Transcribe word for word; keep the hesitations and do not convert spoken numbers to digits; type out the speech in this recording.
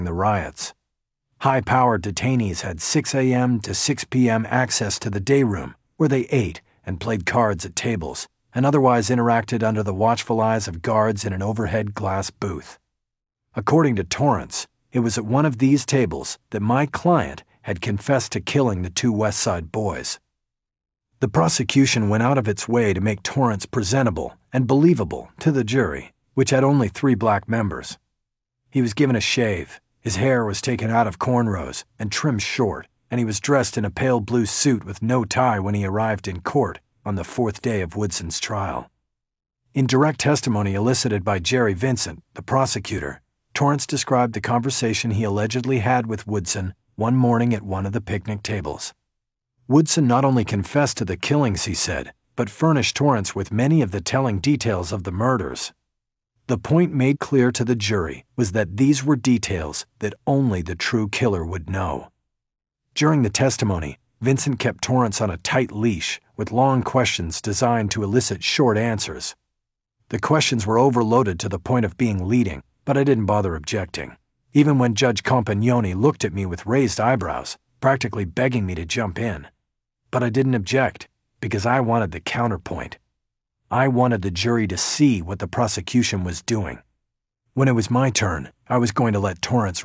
the riots. High-powered detainees had six a m to six p m access to the day room, where they ate and played cards at tables, and otherwise interacted under the watchful eyes of guards in an overhead glass booth. According to Torrance, it was at one of these tables that my client had confessed to killing the two West Side boys. The prosecution went out of its way to make Torrance presentable and believable to the jury, which had only three black members. He was given a shave, his hair was taken out of cornrows and trimmed short, and he was dressed in a pale blue suit with no tie when he arrived in court on the fourth day of Woodson's trial. In direct testimony elicited by Jerry Vincent, the prosecutor, Torrance described the conversation he allegedly had with Woodson one morning at one of the picnic tables. Woodson not only confessed to the killings, he said, but furnished Torrance with many of the telling details of the murders. The point made clear to the jury was that these were details that only the true killer would know. During the testimony, Vincent kept Torrance on a tight leash with long questions designed to elicit short answers. The questions were overloaded to the point of being leading, but I didn't bother objecting, even when Judge Compagnoni looked at me with raised eyebrows, practically begging me to jump in. But I didn't object, because I wanted the counterpoint. I wanted the jury to see what the prosecution was doing. When it was my turn, I was going to let Torrance